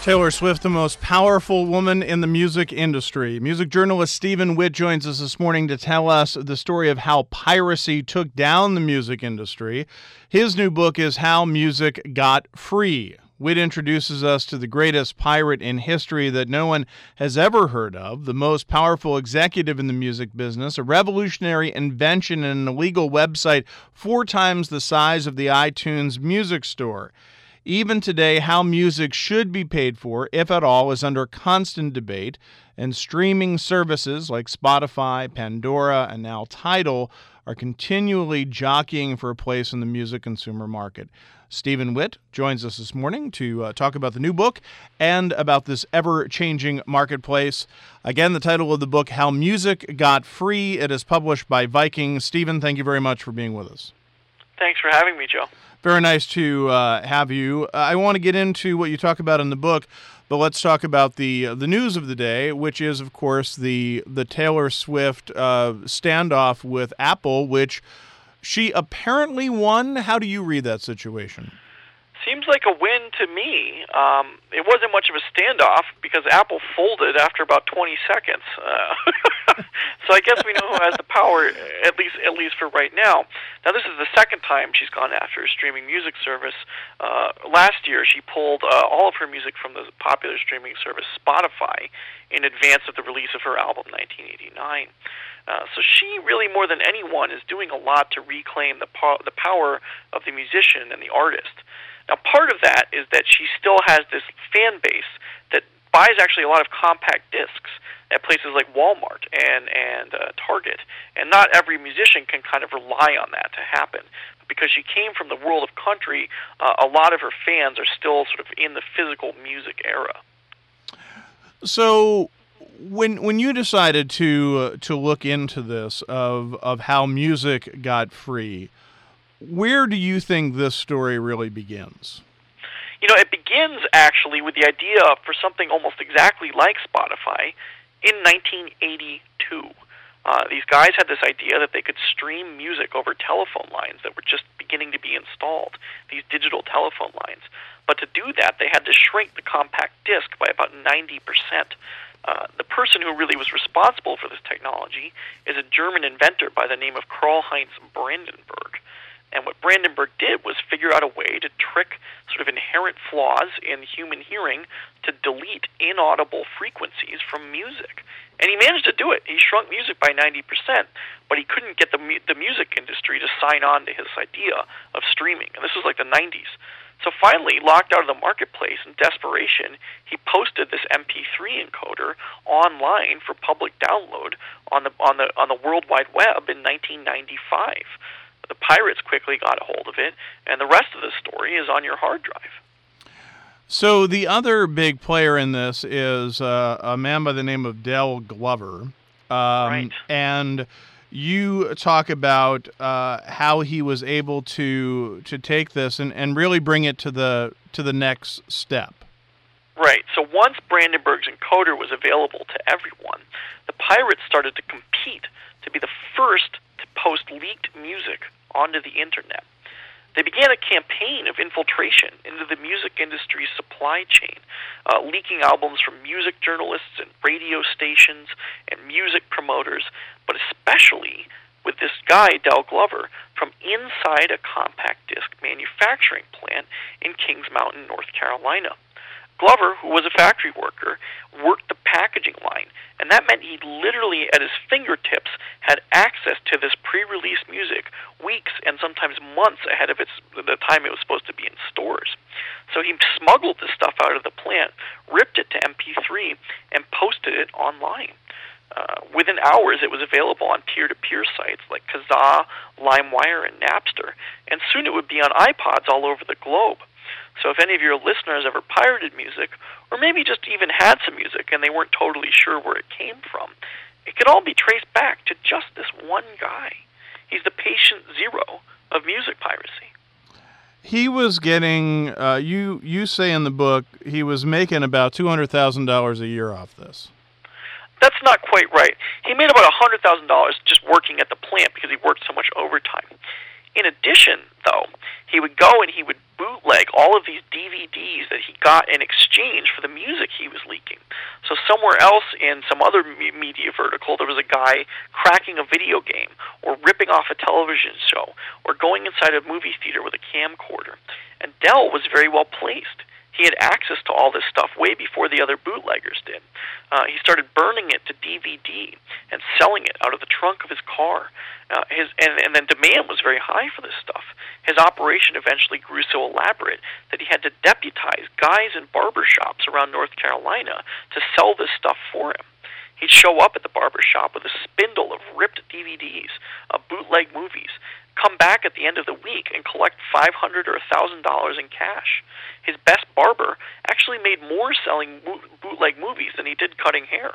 Taylor Swift, the most powerful woman in the music industry. Music journalist Stephen Witt joins us this morning to tell us the story of how piracy took down the music industry. His new book is How Music Got Free. Witt introduces us to the greatest pirate in history that no one has ever heard of, the most powerful executive in the music business, a revolutionary invention, and an illegal website 4 times the size of the iTunes music store. Even today, how music should be paid for, if at all, is under constant debate, and streaming services like Spotify, Pandora, and now Tidal are continually jockeying for a place in the music consumer market. Stephen Witt joins us this morning to talk about the new book and about this ever-changing marketplace. Again, the title of the book, How Music Got Free. It is published by Viking. Stephen, thank you very much for being with us. Thanks for having me, Joe. Very nice to have you. I want to get into what you talk about in the book, but let's talk about the news of the day, which is, of course, the Taylor Swift standoff with Apple, which she apparently won. How do you read that situation? Seems like a win to me. It wasn't much of a standoff because Apple folded after about 20 seconds. So I guess we know who has the power, at least for right now. Now, this is the second time she's gone after a streaming music service. Last year, she pulled all of her music from the popular streaming service Spotify in advance of the release of her album 1989. So she really, more than anyone, is doing a lot to reclaim the power of the musician and the artist. Now, part of that is that she still has this fan base that buys actually a lot of compact discs at places like Walmart and Target, and not every musician can kind of rely on that to happen. Because she came from the world of country, a lot of her fans are still sort of in the physical music era. So, when you decided to look into this of how music got free, where do you think this story really begins? You know, it begins actually with the idea for something almost exactly like Spotify in 1982. These guys had this idea that they could stream music over telephone lines that were just beginning to be installed, these digital telephone lines. But to do that, they had to shrink the compact disc by about 90%. The person who really was responsible for this technology is a German inventor by the name of Karlheinz Brandenburg. And what Brandenburg did was figure out a way to trick sort of inherent flaws in human hearing to delete inaudible frequencies from music. And he managed to do it. He shrunk music by 90%, but he couldn't get the music industry to sign on to his idea of streaming. And this was like the 90s. So finally, locked out of the marketplace in desperation, he posted this MP3 encoder online for public download on the World Wide Web in 1995. The pirates quickly got a hold of it, and the rest of the story is on your hard drive. So the other big player in this is a man by the name of Dale Glover. Right. And you talk about how he was able to take this and really bring it to the next step. Right. So once Brandenburg's encoder was available to everyone, the pirates started to compete to be the first to post leaked music onto the internet. They began a campaign of infiltration into the music industry's supply chain, leaking albums from music journalists and radio stations and music promoters, but especially with this guy, Dale Glover, from inside a compact disc manufacturing plant in Kings Mountain, North Carolina. Glover, who was a factory worker, worked the packaging line, and that meant he literally, at his fingertips, had access to this pre-release music weeks and sometimes months ahead of the time it was supposed to be in stores. So he smuggled this stuff out of the plant, ripped it to MP3, and posted it online. Within hours, it was available on peer-to-peer sites like Kazaa, LimeWire, and Napster, and soon it would be on iPods all over the globe. So if any of your listeners ever pirated music, or maybe just even had some music and they weren't totally sure where it came from, it could all be traced back to just this one guy. He's the patient zero of music piracy. He was getting, you say in the book, he was making about $200,000 a year off this. That's not quite right. He made about $100,000 just working at the plant because he worked so much overtime. In addition, though, he would go and he would bootleg all of these DVDs that he got in exchange for the music he was leaking. So somewhere else in some other media vertical, there was a guy cracking a video game or ripping off a television show or going inside a movie theater with a camcorder. And Dell was very well placed. He had access to all this stuff way before the other bootleggers did. He started burning it to DVD and selling it out of the trunk of his car. And then demand was very high for this stuff. His operation eventually grew so elaborate that he had to deputize guys in barber shops around North Carolina to sell this stuff for him. He'd show up at the barber shop with a spindle of ripped DVDs of bootleg movies, come back at the end of the week and collect $500 or $1,000 in cash. His best barber actually made more selling bootleg movies than he did cutting hair.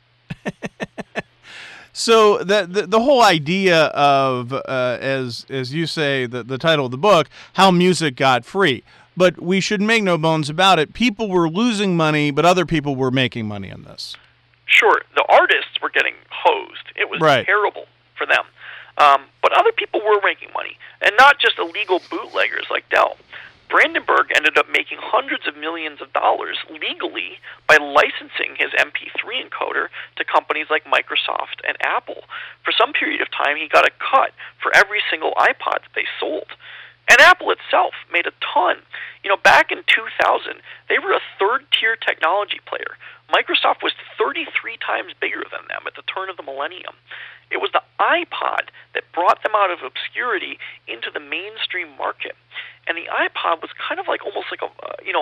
So the whole idea of, as you say, the title of the book, How Music Got Free. But we should make no bones about it. People were losing money, but other people were making money in this. Sure, the artists were getting hosed. It was terrible for them. But other people were making money, and not just illegal bootleggers like Dell. Brandenburg ended up making hundreds of millions of dollars legally by licensing his MP3 encoder to companies like Microsoft and Apple. For some period of time, he got a cut for every single iPod that they sold. And Apple itself made a ton. Back in 2000, they were a third-tier technology player. Microsoft was 33 times bigger than them at the turn of the millennium. It was the iPod that brought them out of obscurity into the mainstream market. And the iPod was kind of like almost like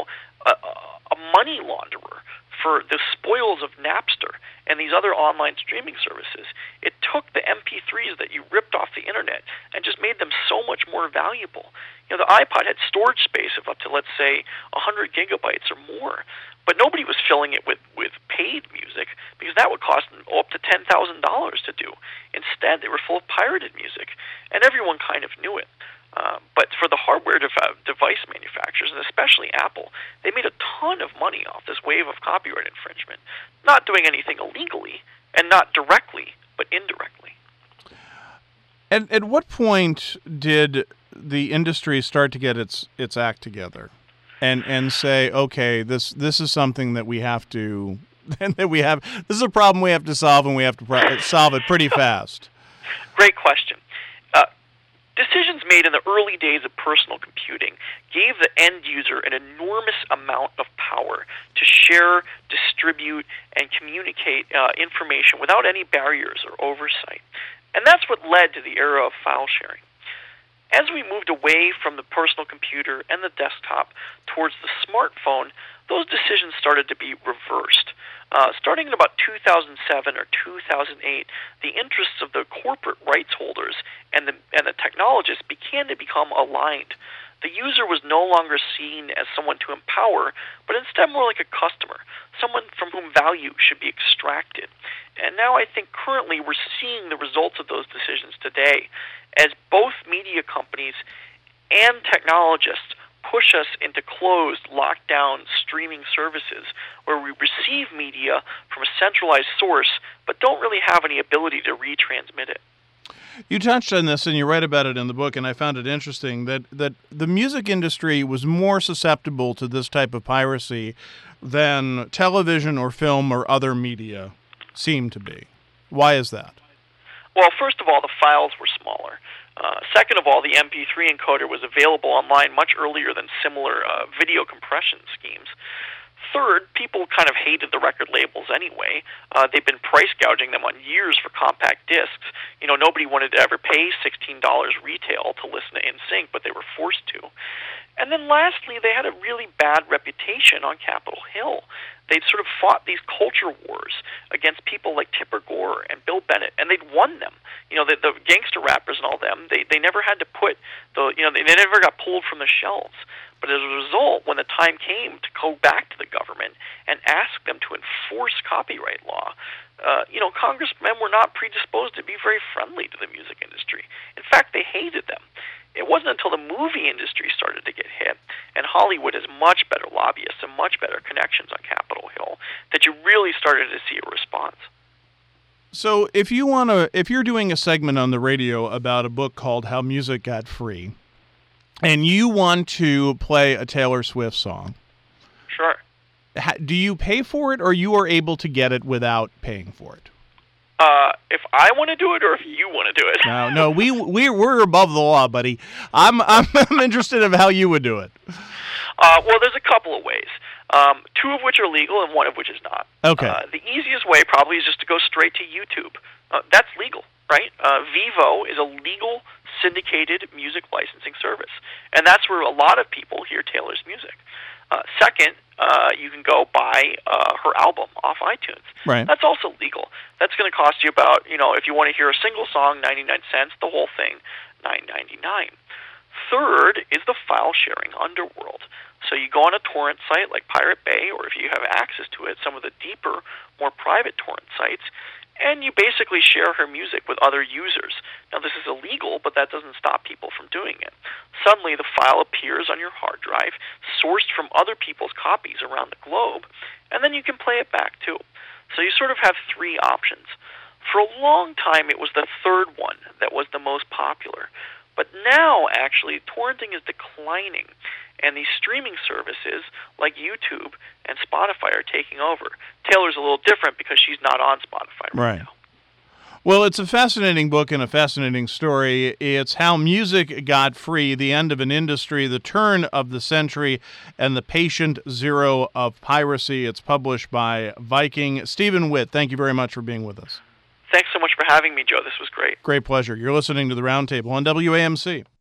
a money launderer for the spoils of Napster and these other online streaming services. It took the MP3s that you ripped off the internet and just made them so much more valuable. The iPod had storage space of up to, let's say, 100 gigabytes or more, but nobody was filling it with paid music because that would cost them up to $10,000 to do. Instead, they were full of pirated music, and everyone kind of knew it. But for the hardware device manufacturers, and especially Apple, they made a ton of money off this wave of copyright infringement, not doing anything illegally, and not directly, but indirectly. And at what point did the industry start to get its act together and say, okay, this is something that we have to, this is a problem we have to solve, and we have to solve it pretty fast? Great question. Decisions made in the early days of personal computing gave the end user an enormous amount of power to share, distribute, and communicate information without any barriers or oversight. And that's what led to the era of file sharing. As we moved away from the personal computer and the desktop towards the smartphone, those decisions started to be reversed. Starting in about 2007 or 2008, the interests of the corporate rights holders and the technologists began to become aligned. The user was no longer seen as someone to empower, but instead more like a customer, someone from whom value should be extracted. And now I think currently we're seeing the results of those decisions today, as both media companies and technologists push us into closed, locked-down streaming services where we receive media from a centralized source but don't really have any ability to retransmit it. You touched on this, and you write about it in the book, and I found it interesting that the music industry was more susceptible to this type of piracy than television or film or other media seem to be. Why is that? Well, first of all, the files were smaller. Second of all, the MP3 encoder was available online much earlier than similar video compression schemes. Third, people kind of hated the record labels anyway. They've been price gouging them on years for compact discs. Nobody wanted to ever pay $16 retail to listen to NSYNC, but they were forced to. And then lastly, they had a really bad reputation on Capitol Hill. They'd sort of fought these culture wars against people like Tipper Gore and Bill Bennett, and they'd won them. The gangster rappers and all them, they never had to put they never got pulled from the shelves. But as a result, when the time came to go back to the government and ask them to enforce copyright law, congressmen were not predisposed to be very friendly to the music industry. In fact, they hated them. It wasn't until the movie industry started to get hit, and Hollywood has much better lobbyists and much better connections on Capitol Hill, that you really started to see a response. So if you're doing a segment on the radio about a book called How Music Got Free, and you want to play a Taylor Swift song. Sure. Do you pay for it, or you are able to get it without paying for it? If I want to do it, or if you want to do it. No, we're above the law, buddy. I'm interested in how you would do it. Well, there's a couple of ways. Two of which are legal, and one of which is not. Okay. The easiest way probably is just to go straight to YouTube. That's legal, right? Vevo is a legal syndicated music licensing service, and that's where a lot of people hear Taylor's music. Second, you can go buy her album off iTunes. Right. That's also legal. That's going to cost you about, if you want to hear a single song, 99 cents, the whole thing, $9.99. Third is the file-sharing underworld. So you go on a torrent site like Pirate Bay, or if you have access to it, some of the deeper, more private torrent sites, and you basically share her music with other users. Now, this is illegal, but that doesn't stop people from doing it. Suddenly, the file appears on your hard drive, sourced from other people's copies around the globe, and then you can play it back, too. So you sort of have three options. For a long time, it was the third one that was the most popular. But now, actually, torrenting is declining, and these streaming services like YouTube and Spotify are taking over. Taylor's a little different because she's not on Spotify right now. Well, it's a fascinating book and a fascinating story. It's how music got free, the end of an industry, the turn of the century, and the patient zero of piracy. It's published by Viking. Stephen Witt, thank you very much for being with us. Thanks so much for having me, Joe. This was great. Great pleasure. You're listening to The Roundtable on WAMC.